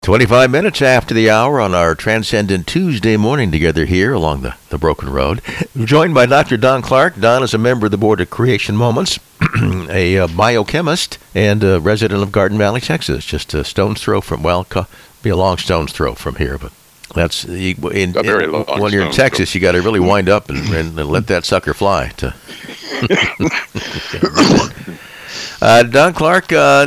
25 minutes after the hour on our Transcendent Tuesday morning together here along the Broken Road. Joined by Dr. Don Clark. Don is a member of the Board of Creation Moments, a biochemist, and a resident of Garden Valley, Texas. Just a stone's throw from, be a long stone's throw from here, but that's, when you're in Texas, you got to really wind up and let that sucker fly. Don Clark,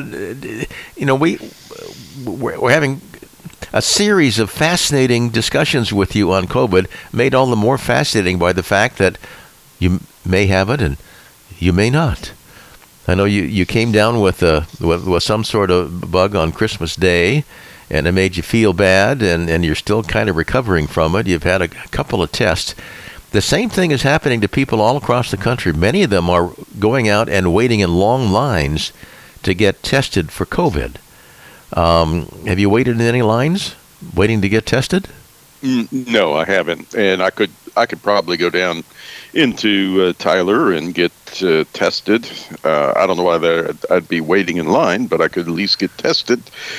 we're having a series of fascinating discussions with you on COVID, made all the more fascinating by the fact that you may have it and you may not. I know you came down with some sort of bug on Christmas Day, and it made you feel bad, and you're still kind of recovering from it. You've had a couple of tests. The same thing is happening to people all across the country. Many of them are going out and waiting in long lines to get tested for COVID. Have you waited in any lines waiting to get tested? No, I haven't. And I could probably go down into Tyler and get tested. I don't know why I'd be waiting in line, but I could at least get tested.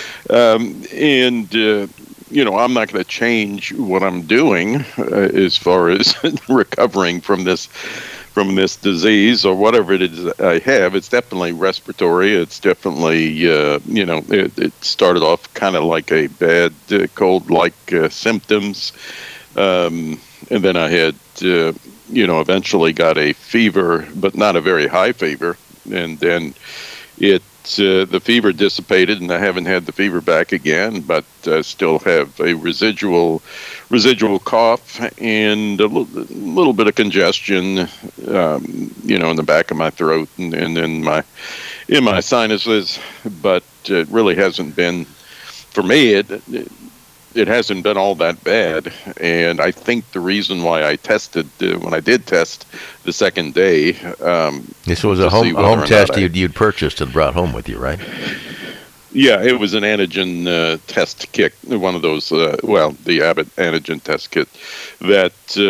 I'm not going to change what I'm doing as far as recovering from this disease or whatever it is I have. It's definitely respiratory. It's definitely, it started off kind of like a bad cold-like symptoms. And then I had, eventually got a fever, but not a very high fever. And then the fever dissipated, and I haven't had the fever back again, but still have a residual cough and a little bit of congestion, in the back of my throat and in my sinuses. But it really hasn't been, for me, it hasn't been all that bad. And I think the reason why I tested, when I did test the second day. This was a home test you'd purchased and brought home with you, right? Yeah, it was an antigen test kit, one of those, the Abbott antigen test kit that,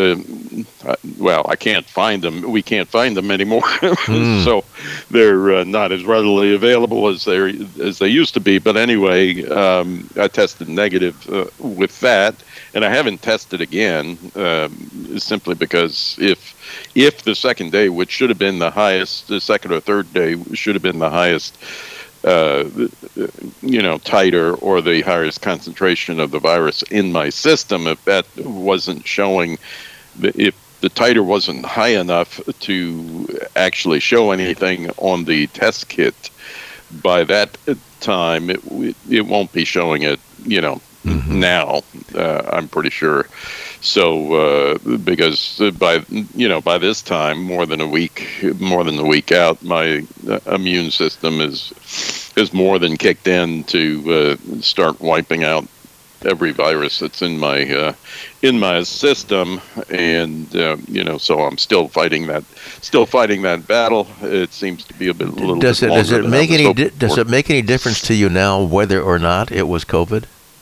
I can't find them. We can't find them anymore. So they're not as readily available as they used to be. But anyway, I tested negative with that, and I haven't tested again simply because if the second day, which should have been the highest, the second or third day should have been the highest, titer or the highest concentration of the virus in my system, if that wasn't showing, if the titer wasn't high enough to actually show anything on the test kit, by that time it won't be showing it, now, I'm pretty sure. So, because by this time, more than a week out, my immune system is more than kicked in to start wiping out every virus that's in my system, and so I'm still fighting that battle. It seems to be a little bit longer. Does it make any difference to you now whether or not it was COVID?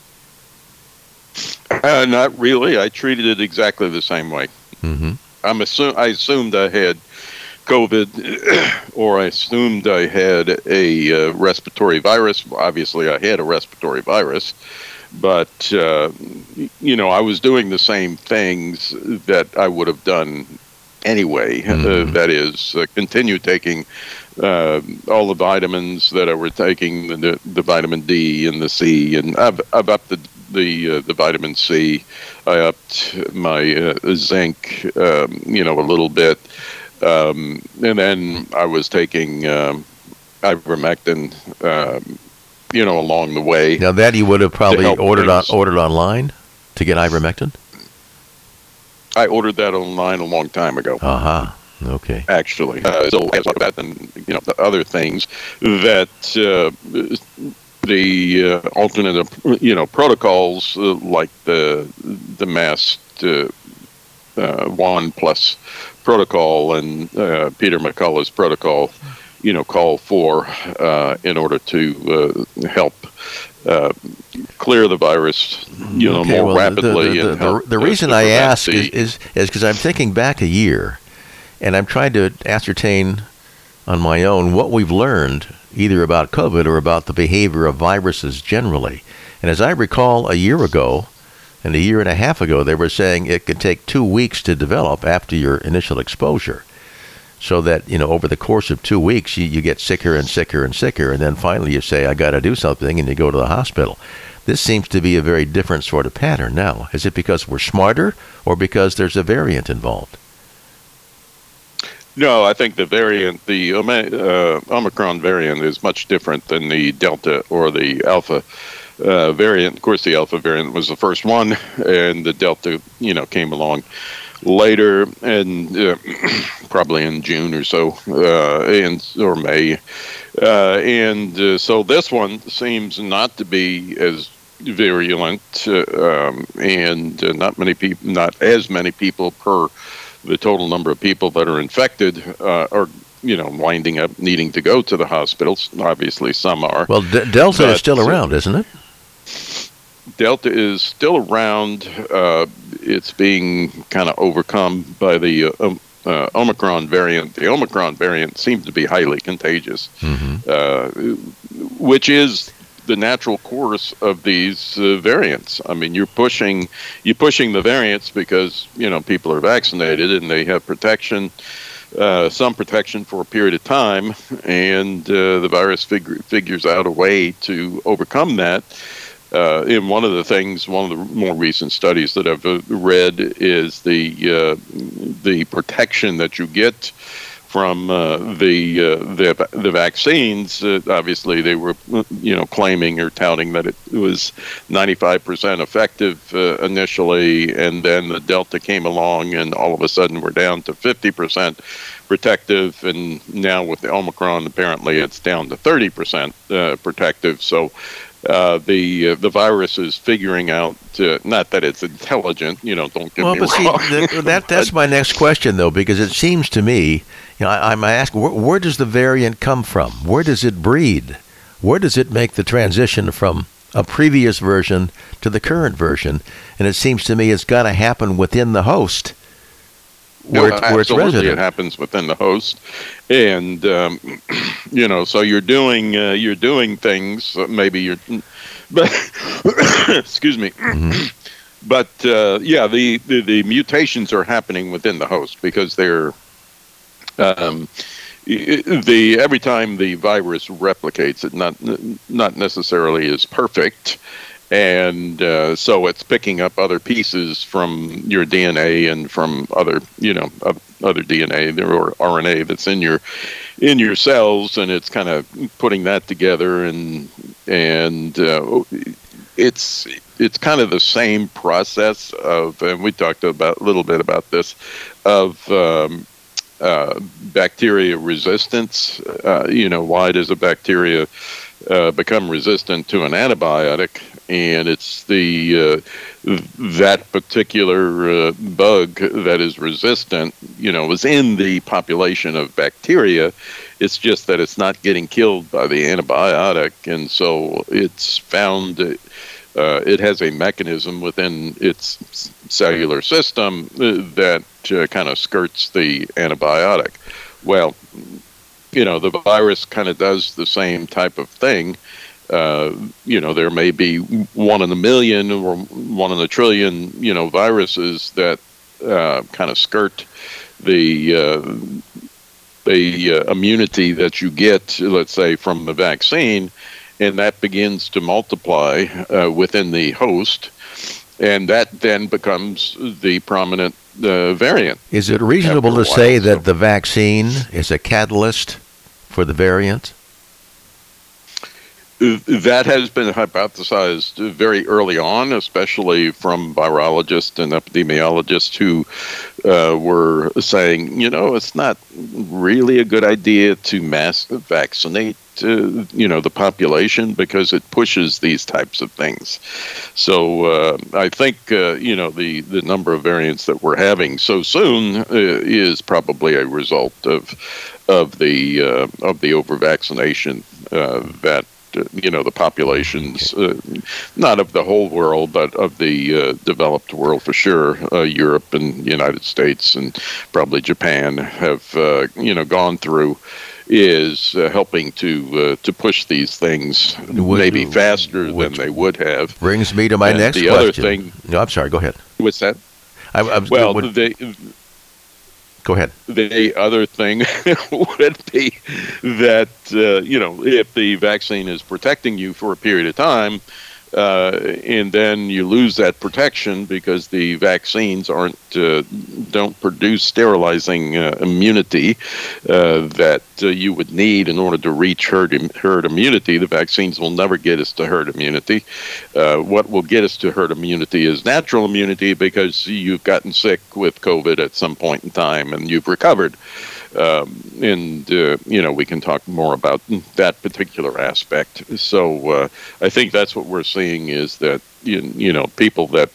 Not really. I treated it exactly the same way. Mm-hmm. I assumed I had COVID, or I assumed I had a respiratory virus. Obviously, I had a respiratory virus, but I was doing the same things that I would have done anyway. Mm-hmm. That is, continue taking all the vitamins that I were taking, the vitamin D and the C, and I've upped the vitamin C. I upped my zinc, a little bit, and then I was taking ivermectin, along the way. Now that you would have probably ordered online to get ivermectin. I ordered that online a long time ago. Okay. Actually, so I talk about the other things that the alternate protocols like the masked 1+ protocol and Peter McCullough's protocol, call for in order to help clear the virus, more rapidly. The reason I ask is because I'm thinking back a year, and I'm trying to ascertain on my own what we've learned either about COVID or about the behavior of viruses generally. And as I recall, a year ago and a year and a half ago, they were saying it could take 2 weeks to develop after your initial exposure. So that, over the course of 2 weeks, you get sicker and sicker and sicker, and then finally you say, I got to do something, and you go to the hospital. This seems to be a very different sort of pattern now. Is it because we're smarter or because there's a variant involved? No, I think the variant, the Omicron variant, is much different than the Delta or the Alpha variant. Of course, the Alpha variant was the first one, and the Delta, came along later, and probably in June or so, or May, and so this one seems not to be as virulent, and not as many people per the total number of people that are infected are winding up needing to go to the hospitals. Obviously, some are. Well, Delta is still around, isn't it? Delta is still around. It's being kind of overcome by the Omicron variant. The Omicron variant seems to be highly contagious, which is the natural course of these variants. I mean, you're pushing the variants because people are vaccinated and they have protection, some protection for a period of time, and the virus figures out a way to overcome that. And one of the more recent studies that I've read is the protection that you get from the vaccines. Obviously, they were claiming or touting that it was 95% effective initially, and then the Delta came along, and all of a sudden we're down to 50% protective, and now with the Omicron, apparently it's down to 30% protective. So. The virus is figuring out, not that it's intelligent, don't get me wrong. See, that's my next question, though, because it seems to me, I'm asking, where does the variant come from? Where does it breed? Where does it make the transition from a previous version to the current version? And it seems to me it's got to happen within the host. Where it's resident. It happens within the host, and so you're doing things. Maybe but excuse me. But the mutations are happening within the host because they're every time the virus replicates, it not necessarily is perfect. And so it's picking up other pieces from your DNA and from other DNA or RNA that's in your cells, and it's kind of putting that together, and it's kind of the same process of, and we talked a little bit about this, of bacteria resistance. Why does a bacteria become resistant to an antibiotic? And it's that particular bug that is resistant, is in the population of bacteria. It's just that it's not getting killed by the antibiotic, and so it's found it has a mechanism within its cellular system that kind of skirts the antibiotic. Well, the virus kind of does the same type of thing. There may be 1 in a million or 1 in a trillion, viruses that kind of skirt the immunity that you get, let's say, from the vaccine, and that begins to multiply within the host, and that then becomes the prominent variant. Is it reasonable to say that the vaccine is a catalyst for the variant? That has been hypothesized very early on, especially from virologists and epidemiologists who were saying, it's not really a good idea to mass vaccinate, the population because it pushes these types of things. So I think, the number of variants that we're having so soon is probably a result of the over-vaccination that the populations, not of the whole world, but of the developed world for sure, Europe and United States and probably Japan have, gone through. is helping to push these things maybe faster than they would have. Brings me to my next the question. Other thing, no, I'm sorry. Go ahead. What's that? Go ahead. The other thing would be that if the vaccine is protecting you for a period of time, and then you lose that protection because the vaccines don't produce sterilizing immunity that you would need in order to reach herd immunity. The vaccines will never get us to herd immunity. What will get us to herd immunity is natural immunity, because you've gotten sick with COVID at some point in time and you've recovered. We can talk more about that particular aspect. So I think that's what we're seeing, is that people that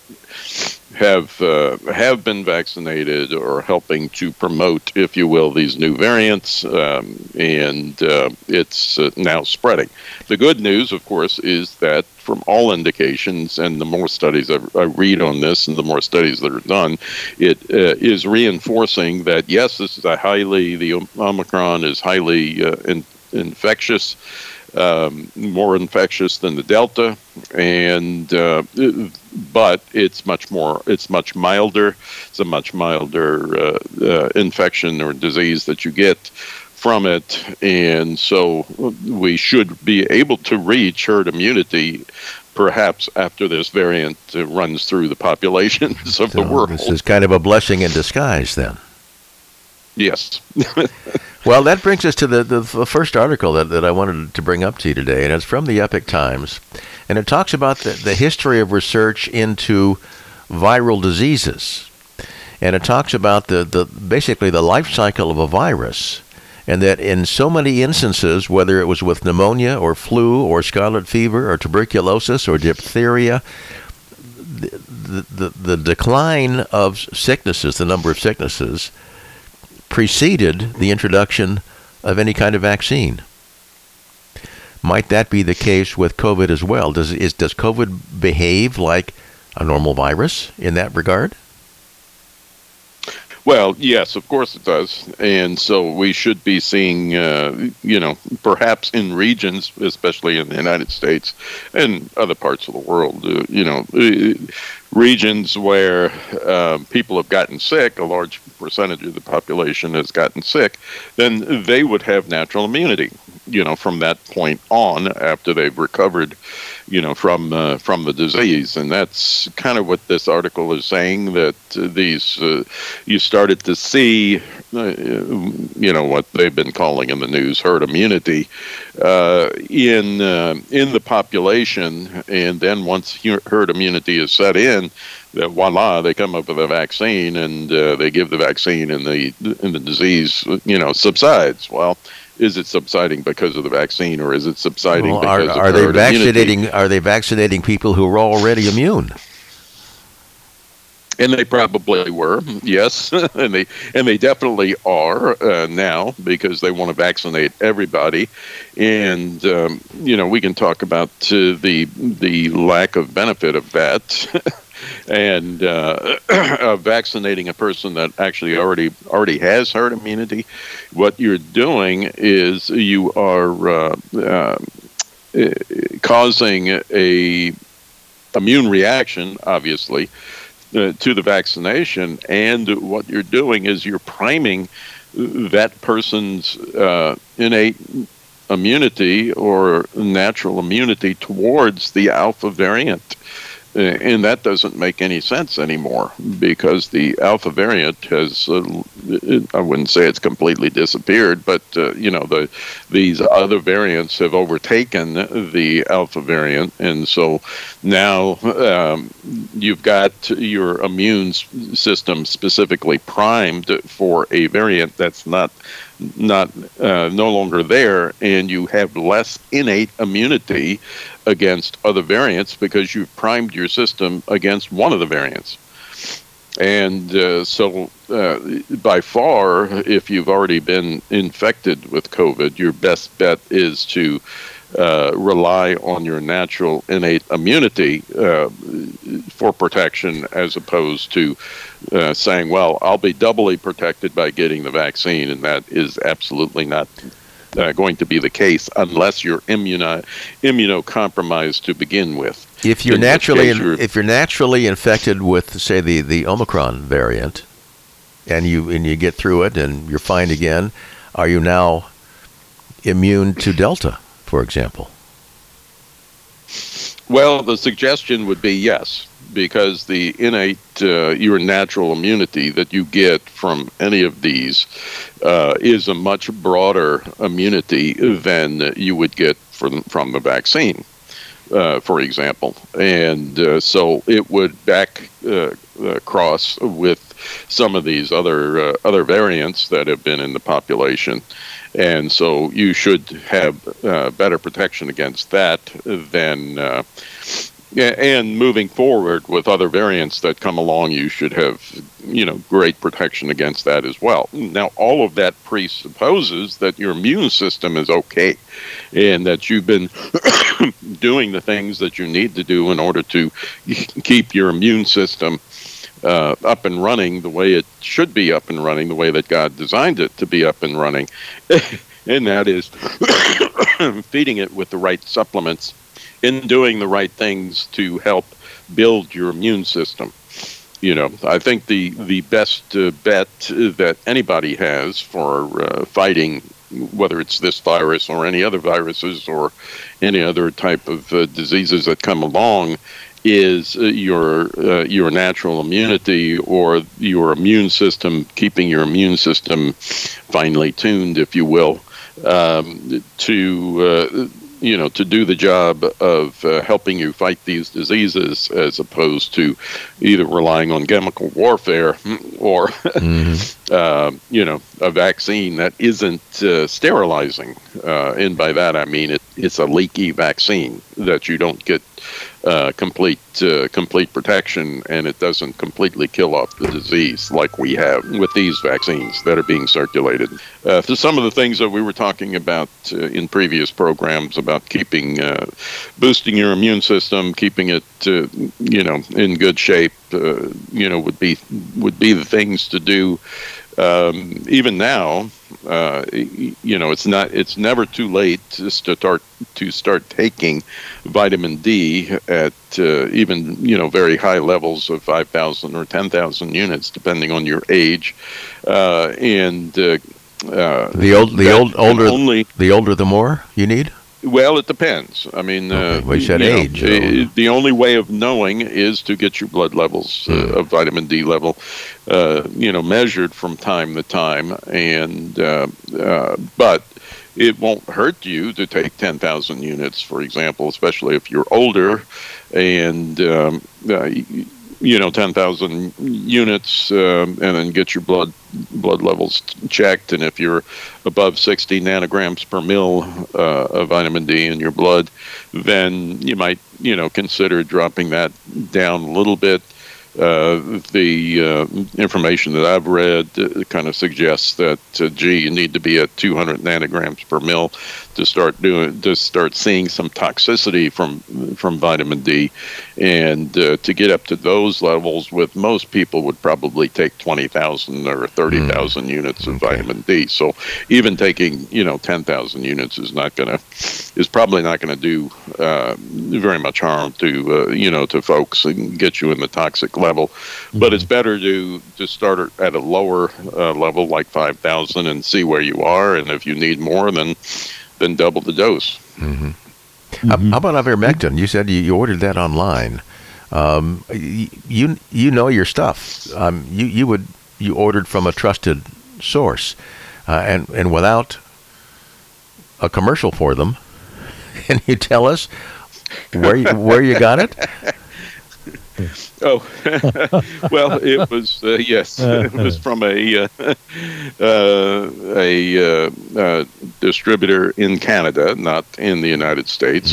have been vaccinated are helping to promote, if you will, these new variants, and it's now spreading. The good news, of course, is that from all indications, and the more studies I read on this and the more studies that are done, it is reinforcing that, yes, the Omicron is highly infectious, more infectious than the Delta, and but it's much milder. It's a much milder infection or disease that you get from it, and so we should be able to reach herd immunity perhaps after this variant runs through the populations of the world. This is kind of a blessing in disguise, then. Yes. Well, that brings us to the first article that I wanted to bring up to you today, and it's from the Epoch Times, and it talks about the history of research into viral diseases, and it talks about basically the life cycle of a virus, and that in so many instances, whether it was with pneumonia or flu or scarlet fever or tuberculosis or diphtheria, the decline of sicknesses, the number of sicknesses, preceded the introduction of any kind of vaccine. Might that be the case with COVID as well? Does COVID behave like a normal virus in that regard? Well, yes, of course it does. And so we should be seeing, perhaps in regions, especially in the United States and other parts of the world, regions where people have gotten sick, a large percentage of the population has gotten sick, then they would have natural immunity, from that point on, after they've recovered, from the disease. And that's kind of what this article is saying, that you started to see, what they've been calling in the news herd immunity in the population. And then once herd immunity is set in, that voila, they come up with a vaccine, and they give the vaccine, and the disease, subsides. Well, is it subsiding because of the vaccine, or is it subsiding because of herd immunity? Are they vaccinating people who are already immune? And they probably were, yes, and they definitely are now, because they want to vaccinate everybody. And we can talk about the lack of benefit of that. And vaccinating a person that actually already has herd immunity, what you're doing is you are causing a immune reaction, obviously, to the vaccination. And what you're doing is you're priming that person's innate immunity or natural immunity towards the alpha variant. And that doesn't make any sense anymore, because the alpha variant has, I wouldn't say it's completely disappeared, but, these other variants have overtaken the alpha variant. And so now you've got your immune system specifically primed for a variant that's no longer there, and you have less innate immunity against other variants because you've primed your system against one of the variants. And so by far, if you've already been infected with COVID, your best bet is to rely on your natural innate immunity for protection, as opposed to saying, well, I'll be doubly protected by getting the vaccine. And that is absolutely not going to be the case unless you're immunocompromised to begin with. If you're naturally infected with, say, the Omicron variant, and you get through it and you're fine again, are you now immune to Delta, for example? Well, the suggestion would be yes, because the innate, your natural immunity that you get from any of these is a much broader immunity than you would get from the vaccine, for example. And so it would cross with some of these other variants that have been in the population. And so you should have better protection against that than, and moving forward with other variants that come along, you should have, great protection against that as well. Now, all of that presupposes that your immune system is okay and that you've been doing the things that you need to do in order to keep your immune system up and running the way it should be up and running, the way that God designed it to be up and running. And that is feeding it with the right supplements and doing the right things to help build your immune system. I think the best bet that anybody has for fighting, whether it's this virus or any other viruses or any other type of diseases that come along, is your natural immunity, or your immune system, keeping your immune system finely tuned, if you will, to do the job of helping you fight these diseases, as opposed to either relying on chemical warfare or a vaccine that isn't sterilizing. And by that I mean it's a leaky vaccine that you don't get complete protection, and it doesn't completely kill off the disease like we have with these vaccines that are being circulated. So some of the things that we were talking about in previous programs about boosting your immune system, keeping it in good shape, would be the things to do. Even now, it's never too late to start taking vitamin D at even very high levels of 5,000 or 10,000 units, depending on your age, and the older the more you need. Well, it depends. I mean, we said age. The only way of knowing is to get your blood levels of vitamin D level, measured from time to time, and but it won't hurt you to take 10,000 units, for example, especially if you're older, and 10,000 units, and then get your blood levels checked. And if you're above 60 nanograms per mil of vitamin D in your blood, then you might, consider dropping that down a little bit. The information that I've read kind of suggests that, you need to be at 200 nanograms per mil to start seeing some toxicity from vitamin D, and to get up to those levels with most people would probably take 20,000 or 30,000 units of vitamin D. So even taking 10,000 units is probably not gonna do very much harm to folks and get you in the toxic level. But it's better to start at a lower level, like 5,000, and see where you are, and if you need more, then double the dose. How about ivermectin? You said you ordered that online. You know your stuff. You ordered from a trusted source, and without a commercial for them. Can you tell us where you got it? Oh, well, it was yes. It was from a distributor in Canada, not in the United States,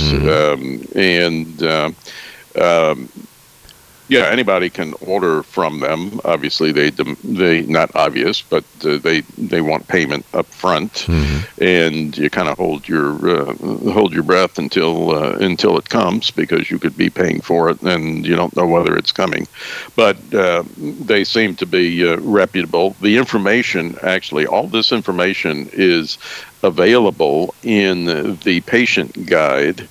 yeah, anybody can order from them. Obviously, they not obvious, but they want payment up front, and you kind of hold your breath until it comes, because you could be paying for it and you don't know whether it's coming. But they seem to be reputable. The information, actually, all this information is available in the patient guide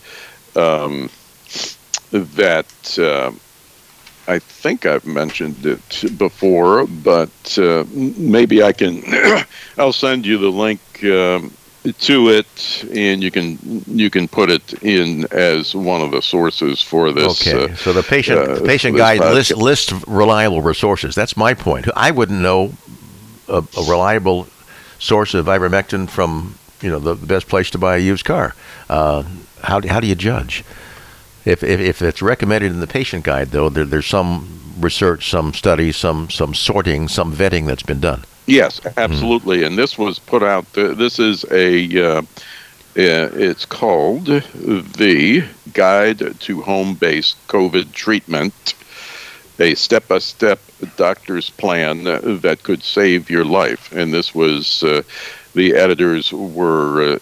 that I think I've mentioned it before, but maybe I can. I'll send you the link to it, and you can put it in as one of the sources for this. Okay, so the patient guide lists reliable resources. That's my point. I wouldn't know a reliable source of ivermectin from the best place to buy a used car. How do you judge? If it's recommended in the patient guide, though, there's some research, some studies, some sorting, some vetting that's been done. Yes, absolutely. And this was put out. This is it's called the Guide to Home-Based COVID Treatment, a step-by-step doctor's plan that could save your life. And this was the editors were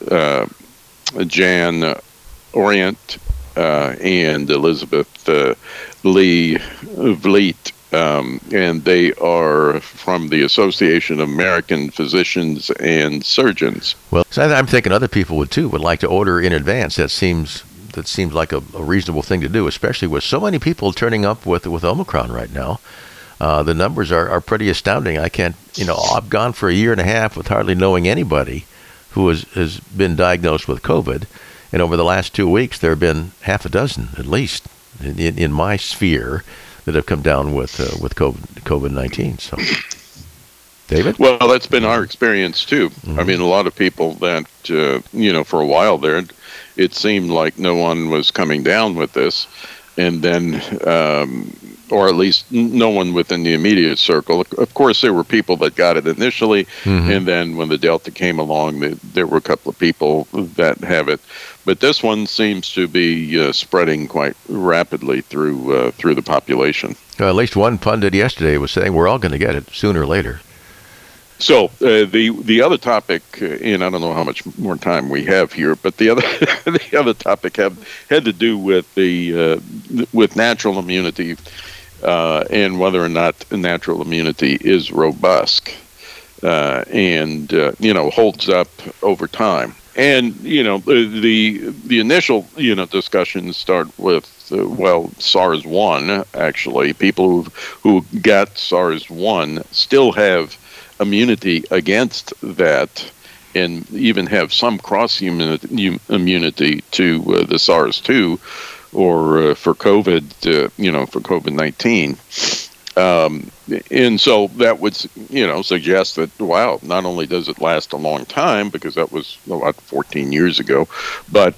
Jan Orient and Elizabeth Lee Vliet, and they are from the Association of American Physicians and Surgeons. Well, so I'm thinking other people would like to order in advance. That seems like a reasonable thing to do, especially with so many people turning up with Omicron right now. The numbers are pretty astounding. I can't, I've gone for a year and a half with hardly knowing anybody who has been diagnosed with COVID. And over the last 2 weeks, there have been half a dozen, at least, in my sphere that have come down with COVID-19. So, David? Well, that's been our experience, too. Mm-hmm. I mean, a lot of people that, for a while there, it seemed like no one was coming down with this. And then, or at least no one within the immediate circle. Of course, there were people that got it initially, and then when the Delta came along, there were a couple of people that have it. But this one seems to be spreading quite rapidly through the population. At least one pundit yesterday was saying we're all going to get it sooner or later. So the other topic, and I don't know how much more time we have here, but the other topic had to do with with natural immunity and whether or not natural immunity is robust and holds up over time. And the initial discussions start with SARS-1. Actually, people who got SARS-1 still have immunity against that, and even have some cross immunity to the SARS-2 or for COVID, for COVID-19. And so that would, suggest that, wow, not only does it last a long time, because that was about 14 years ago, but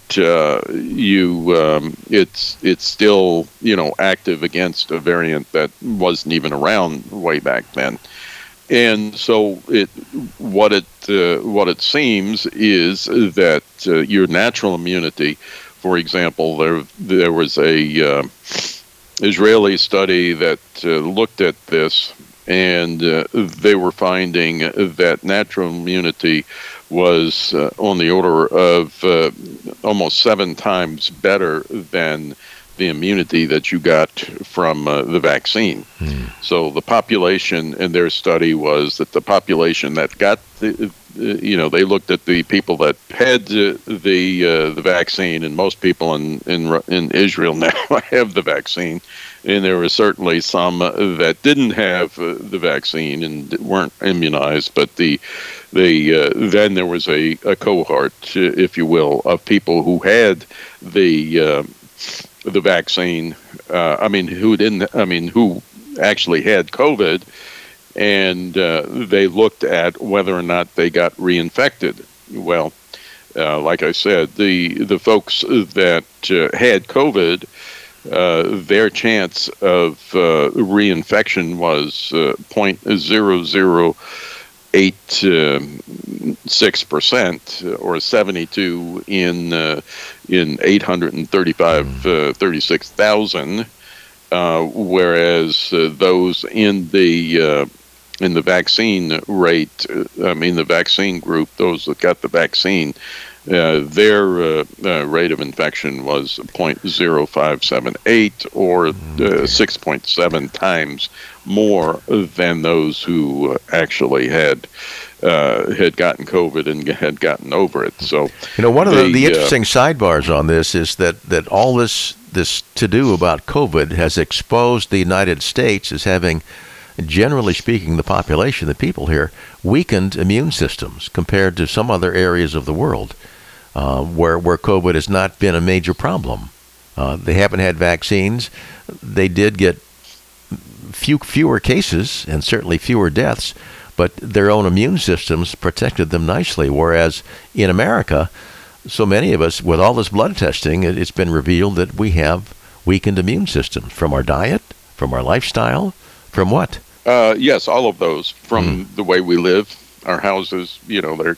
it's still, active against a variant that wasn't even around way back then. And so what it seems is that your natural immunity, for example, there was a Israeli study that looked at this, and they were finding that natural immunity was on the order of almost 7 times better than the immunity that you got from the vaccine. So the population in their study was that the population that got they looked at the people that had the vaccine, and most people in Israel now have the vaccine, and there were certainly some that didn't have the vaccine and weren't immunized, but then there was a cohort, if you will, of people who had the vaccine, who actually had COVID, and they looked at whether or not they got reinfected. Well, like I said, the folks that had COVID, their chance of reinfection was 0.0086%, or 72 in 36,000, whereas those in the the vaccine rate, the vaccine group, those that got the vaccine, their rate of infection was 0.0578, or 6.7 times more than those who actually had gotten COVID and had gotten over it. So, one of the interesting sidebars on this is that all this to-do about COVID has exposed the United States as having, generally speaking, the population, the people here, weakened immune systems compared to some other areas of the world where COVID has not been a major problem. They haven't had vaccines. They did get fewer cases and certainly fewer deaths, but their own immune systems protected them nicely, whereas in America, so many of us, with all this blood testing, it's been revealed that we have weakened immune systems from our diet, from our lifestyle, from what? Yes, all of those, from the way we live, our houses, they're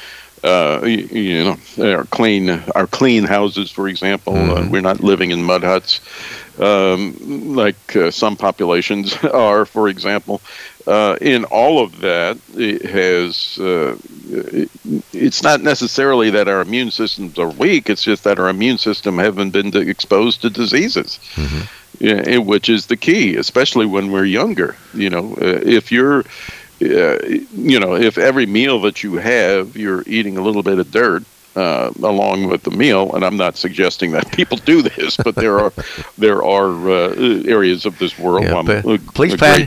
our clean houses, for example. We're not living in mud huts like some populations are, for example. In all of that, it's not necessarily that our immune systems are weak. It's just that our immune system haven't been exposed to diseases, which is the key, especially when we're younger. If you're if every meal that you have, you're eating a little bit of dirt along with the meal, and I'm not suggesting that people do this, but there are areas of this world. Please pass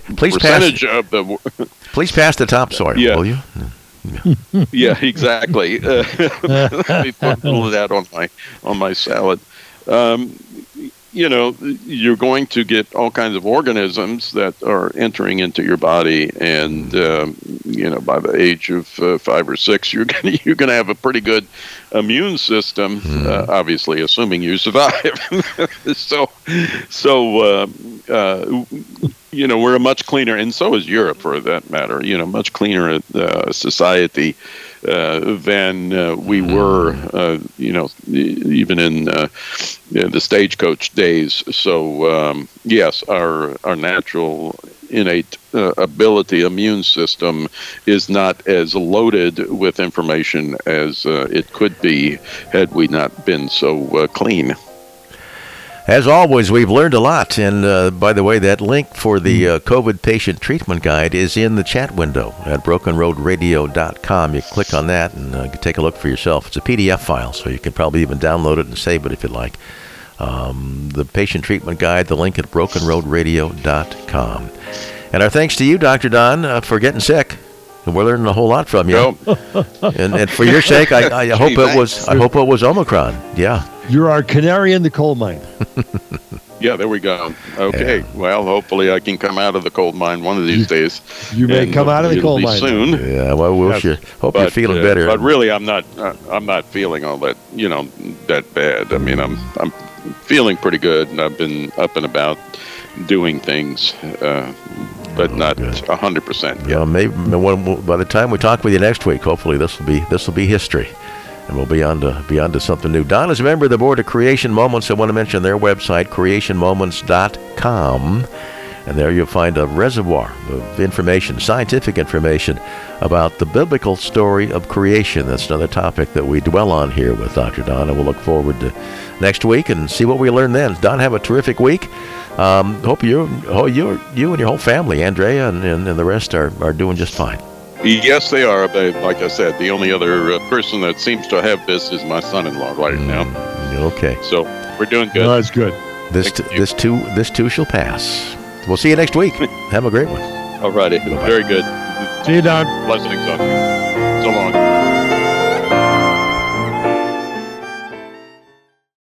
the topsoil, will you? Yeah, exactly. Let me put a little of that on my salad. You're going to get all kinds of organisms that are entering into your body, and by the age of 5 or 6, you're going to have a pretty good immune system. Obviously, assuming you survive. We're a much cleaner, and so is Europe, for that matter. Much cleaner society than we were, even in the stagecoach days. So yes, our natural innate immune system is not as loaded with information as it could be had we not been so clean. As always, we've learned a lot. And by the way, that link for the COVID patient treatment guide is in the chat window at brokenroadradio.com. You click on that and take a look for yourself. It's a PDF file, so you can probably even download it and save it if you'd like. The patient treatment guide, the link at brokenroadradio.com. And our thanks to you, Dr. Don, for getting sick. And we're learning a whole lot from you. And for your sake, I hope it was Omicron. Yeah. You're our canary in the coal mine. Yeah, there we go. Okay. Yeah. Well, hopefully I can come out of the coal mine one of these days. You may come out of the coal mine soon. Yeah. Well, hope you're feeling better. But really, I'm not feeling all that that bad. I mean, I'm feeling pretty good, and I've been up and about doing things, but not 100% yet. Maybe by the time we talk with you next week, hopefully this will be history. And we'll be on to something new. Don is a member of the board of Creation Moments. I want to mention their website, creationmoments.com. And there you'll find a reservoir of information, scientific information about the biblical story of creation. That's another topic that we dwell on here with Dr. Don. And we'll look forward to next week and see what we learn then. Don, have a terrific week. Hope you and your whole family, Andrea and the rest, are doing just fine. Yes, they are. But like I said, the only other person that seems to have this is my son-in-law right now. Okay. So we're doing good. No, that's good. This too shall pass. We'll see you next week. Have a great one. All righty. Very good. See you, Don. Blessings on you.